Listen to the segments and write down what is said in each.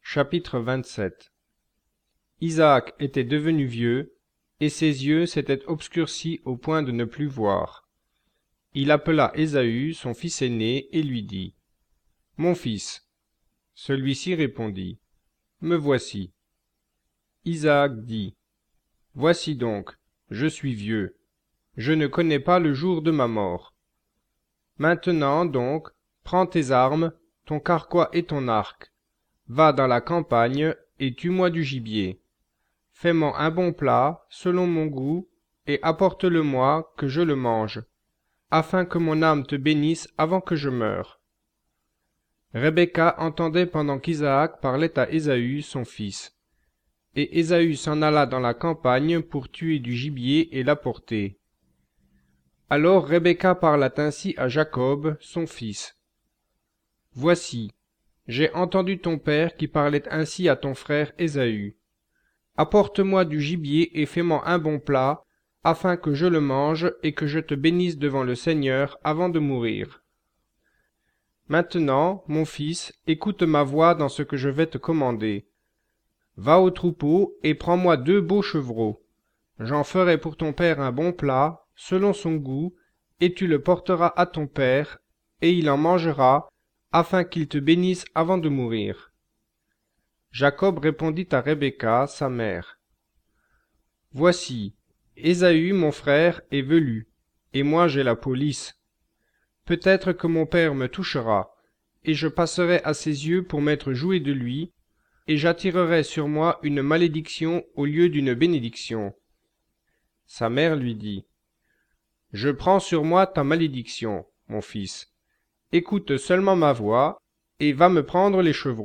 Chapitre 27. Isaac était devenu vieux, et ses yeux s'étaient obscurcis au point de ne plus voir. Il appela Ésaü, son fils aîné, et lui dit : « Mon fils. » Celui-ci répondit : « Me voici. » Isaac dit : « Voici donc, je suis vieux, je ne connais pas le jour de ma mort. Maintenant donc, prends tes armes, ton carquois et ton arc, va dans la campagne et tue-moi du gibier. Fais-moi un bon plat, selon mon goût, et apporte-le-moi, que je le mange, afin que mon âme te bénisse avant que je meure. » Rebecca entendait pendant qu'Isaac parlait à Ésaü, son fils. Et Ésaü s'en alla dans la campagne pour tuer du gibier et l'apporter. Alors Rebecca parla ainsi à Jacob, son fils. « Voici, j'ai entendu ton père qui parlait ainsi à ton frère Ésaü. Apporte-moi du gibier et fais-moi un bon plat, afin que je le mange et que je te bénisse devant le Seigneur avant de mourir. Maintenant, mon fils, écoute ma voix dans ce que je vais te commander. Va au troupeau et prends-moi 2 beaux chevreaux. J'en ferai pour ton père un bon plat, selon son goût, et tu le porteras à ton père, et il en mangera, afin qu'il te bénisse avant de mourir. » Jacob répondit à Rebecca, sa mère : « Voici, Ésaü, mon frère, est velu, et moi j'ai la peau lisse. Peut-être que mon père me touchera, et je passerai à ses yeux pour m'être joué de lui, et j'attirerai sur moi une malédiction au lieu d'une bénédiction. » Sa mère lui dit : « Je prends sur moi ta malédiction, mon fils. Écoute seulement ma voix, et va me prendre les chevreaux. »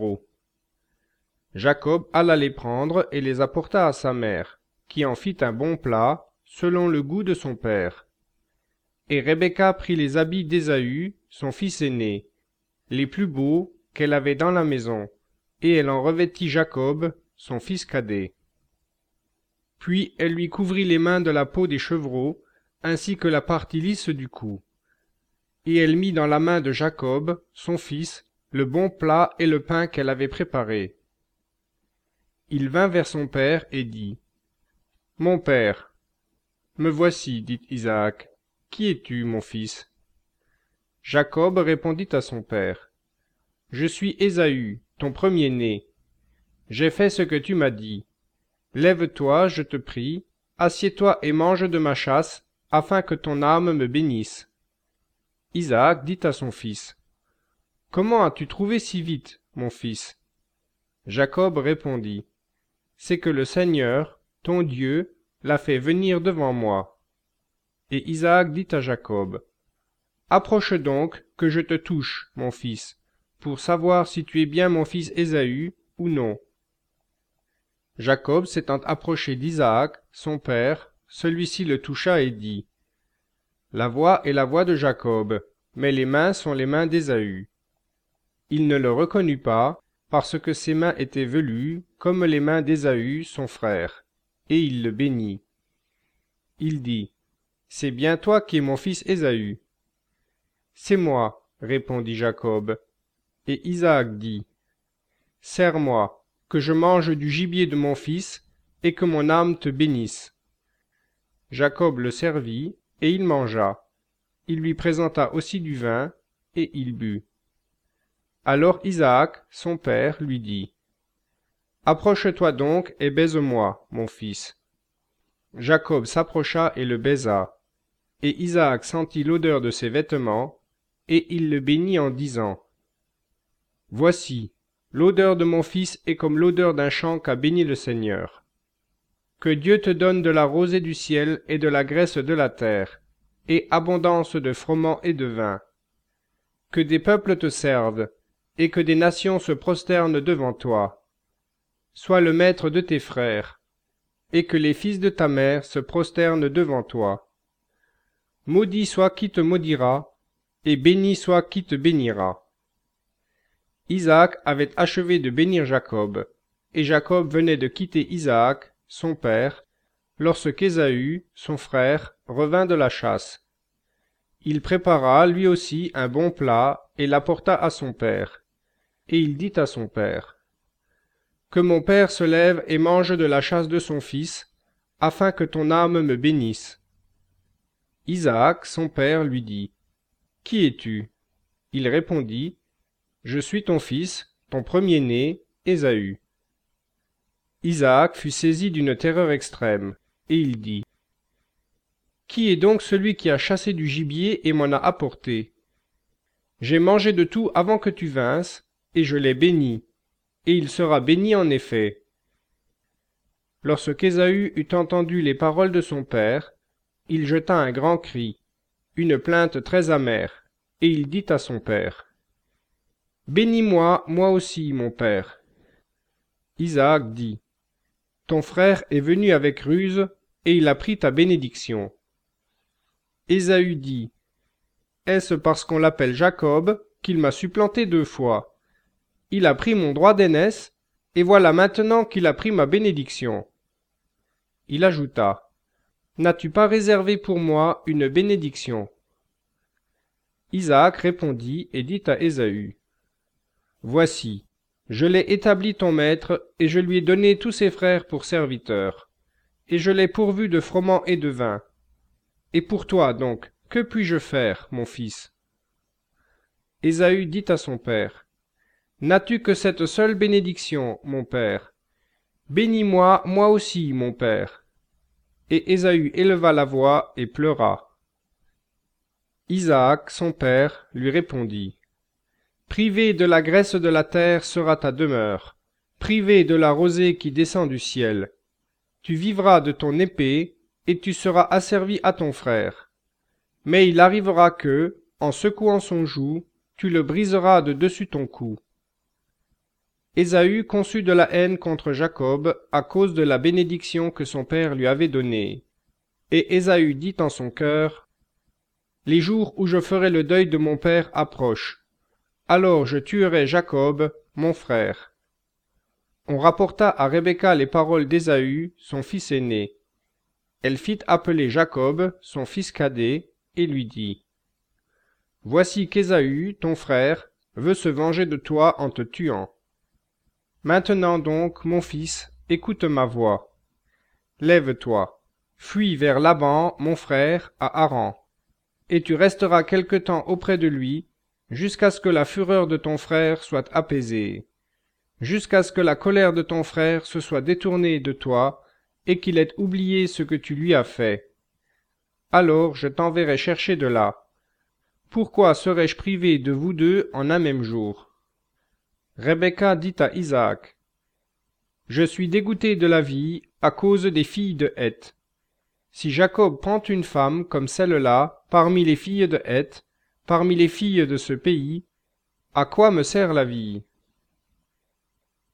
Jacob alla les prendre et les apporta à sa mère, qui en fit un bon plat, selon le goût de son père. Et Rebecca prit les habits d'Ésaü, son fils aîné, les plus beaux qu'elle avait dans la maison, et elle en revêtit Jacob, son fils cadet. Puis elle lui couvrit les mains de la peau des chevreaux, ainsi que la partie lisse du cou. Et elle mit dans la main de Jacob, son fils, le bon plat et le pain qu'elle avait préparé. Il vint vers son père et dit : « Mon père. »« Me voici, dit Isaac. Qui es-tu, mon fils ?» Jacob répondit à son père : « Je suis Ésaü, ton premier-né. J'ai fait ce que tu m'as dit. Lève-toi, je te prie, assieds-toi et mange de ma chasse, afin que ton âme me bénisse. » Isaac dit à son fils : « Comment as-tu trouvé si vite, mon fils ?» Jacob répondit : « C'est que le Seigneur, ton Dieu, l'a fait venir devant moi. » Et Isaac dit à Jacob : « Approche donc, que je te touche, mon fils, pour savoir si tu es bien mon fils Ésaü ou non. » Jacob s'étant approché d'Isaac, son père, celui-ci le toucha et dit : « La voix est la voix de Jacob, mais les mains sont les mains d'Ésaü. » Il ne le reconnut pas, parce que ses mains étaient velues, comme les mains d'Ésaü, son frère, et il le bénit. Il dit : « C'est bien toi qui es mon fils Ésaü. »« C'est moi, répondit Jacob. Et Isaac dit : « Serre-moi, que je mange du gibier de mon fils, et que mon âme te bénisse. » Jacob le servit, et il mangea. Il lui présenta aussi du vin, et il but. Alors Isaac, son père, lui dit : « Approche-toi donc et baise-moi, mon fils. » Jacob s'approcha et le baisa. Et Isaac sentit l'odeur de ses vêtements, et il le bénit en disant : « Voici, l'odeur de mon fils est comme l'odeur d'un champ qu'a béni le Seigneur. Que Dieu te donne de la rosée du ciel et de la graisse de la terre, et abondance de froment et de vin. Que des peuples te servent, et que des nations se prosternent devant toi. Sois le maître de tes frères, et que les fils de ta mère se prosternent devant toi. Maudit soit qui te maudira, et béni soit qui te bénira. » Isaac avait achevé de bénir Jacob, et Jacob venait de quitter Isaac, son père, lorsqu'Ésaü, son frère, revint de la chasse. Il prépara lui aussi un bon plat et l'apporta à son père. Et il dit à son père : que mon père se lève et mange de la chasse de son fils, afin que ton âme me bénisse. Isaac, son père, lui dit, Qui es-tu? Il répondit, Je suis ton fils, ton premier-né, Ésaü. Isaac fut saisi d'une terreur extrême, et il dit, Qui est donc celui qui a chassé du gibier et m'en a apporté? J'ai mangé de tout avant que tu vinsses, et je l'ai béni, et il sera béni en effet. Lorsqu'Ésaü eut entendu les paroles de son père, il jeta un grand cri, une plainte très amère, et il dit à son père, Bénis-moi, moi aussi, mon père. Isaac dit, Ton frère est venu avec ruse, et il a pris ta bénédiction. Ésaü dit, Est-ce parce qu'on l'appelle Jacob qu'il m'a supplanté 2 fois? Il a pris mon droit d'aînesse, et voilà maintenant qu'il a pris ma bénédiction. Il ajouta, N'as-tu pas réservé pour moi une bénédiction? Isaac répondit et dit à Ésaü, Voici, je l'ai établi ton maître, et je lui ai donné tous ses frères pour serviteurs, et je l'ai pourvu de froment et de vin. Et pour toi donc, que puis-je faire, mon fils? Ésaü dit à son père, N'as-tu que cette seule bénédiction, mon père? Bénis-moi, moi aussi, mon père. Et Ésaü éleva la voix et pleura. Isaac, son père, lui répondit, Privé de la graisse de la terre sera ta demeure, privé de la rosée qui descend du ciel. Tu vivras de ton épée, et tu seras asservi à ton frère. Mais il arrivera que, en secouant son joug, tu le briseras de dessus ton cou. Ésaü conçut de la haine contre Jacob à cause de la bénédiction que son père lui avait donnée. Et Ésaü dit en son cœur, Les jours où je ferai le deuil de mon père approchent. Alors je tuerai Jacob, mon frère. On rapporta à Rebecca les paroles d'Ésaü, son fils aîné. Elle fit appeler Jacob, son fils cadet, et lui dit, Voici qu'Ésaü, ton frère, veut se venger de toi en te tuant. Maintenant donc, mon fils, écoute ma voix. Lève-toi, fuis vers Laban, mon frère, à Haran, et tu resteras quelque temps auprès de lui, jusqu'à ce que la fureur de ton frère soit apaisée, jusqu'à ce que la colère de ton frère se soit détournée de toi, et qu'il ait oublié ce que tu lui as fait. Alors je t'enverrai chercher de là. Pourquoi serais-je privé de vous deux en un même jour? Rebecca dit à Isaac, Je suis dégoûtée de la vie à cause des filles de Heth. Si Jacob prend une femme comme celle-là parmi les filles de Heth, parmi les filles de ce pays, à quoi me sert la vie?